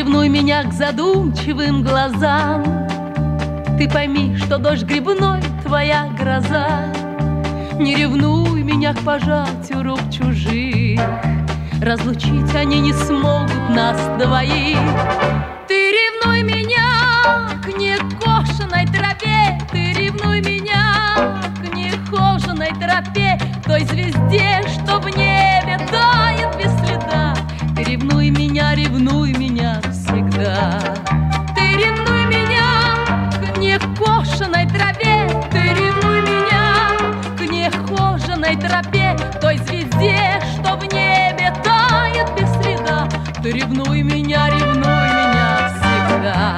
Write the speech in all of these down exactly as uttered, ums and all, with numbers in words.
ревнуй меня к задумчивым глазам. Ты пойми, что дождь грибной твоя гроза. Не ревнуй меня к пожатию рук чужих, разлучить они не смогут нас двоих. Ты ревнуй меня к некошенной тропе, ты ревнуй меня к нехоженной тропе, к той звезде, что в небе тает без следа. Ты ревнуй меня, ревнуй меня всегда. Ты ревнуй меня к некошенной тропе, ты ревнуй меня к нехоженной тропе, к той звезде, что в небе тает без следа. Ты ревнуй меня, ревнуй меня всегда.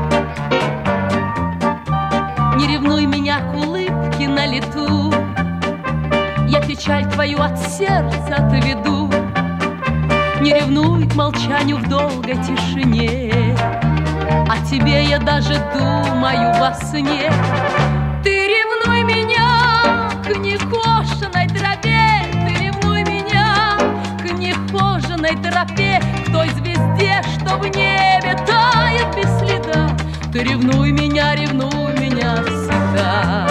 Не ревнуй меня к улыбке на лету, я печаль твою от сердца отведу. Не ревнуй к молчанию в долгой тишине, о тебе я даже думаю во сне. Ты ревнуй меня к некошенной тропе, ты ревнуй меня к нехоженной тропе, к той звезде, что в небе тает без следа. Ты ревнуй меня, ревнуй меня всегда.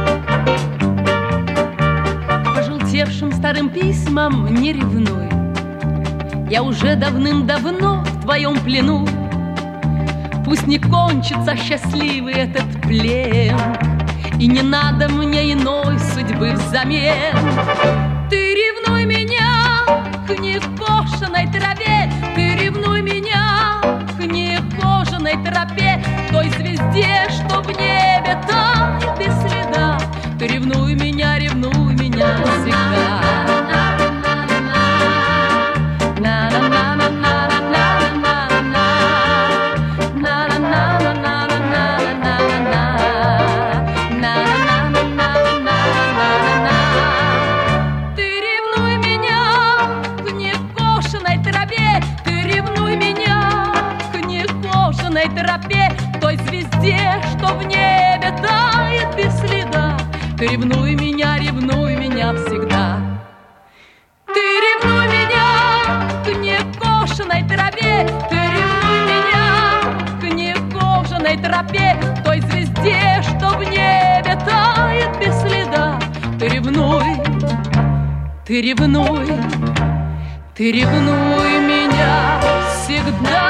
К пожелтевшим старым письмам не ревнуй, я уже давным-давно в твоем плену. Пусть не кончится счастливый этот плен, и не надо мне иной судьбы взамен. Ты ревнуй меня к некошенной траве, ты ревнуй меня к нехоженной тропе, к той звезде, что в небе тает без следа. Ты ревнуй меня, ревнуй меня всегда. Тропе, той звезде, что в небе тает без следа. Ты ревнуй меня, ревнуй меня всегда. Ты ревнуй меня к некошенной траве, ты ревнуй меня к некошенной тропе, той звезде, что в небе тает без следа. Ты ревнуй, ты ревнуй, ты ревнуй меня всегда.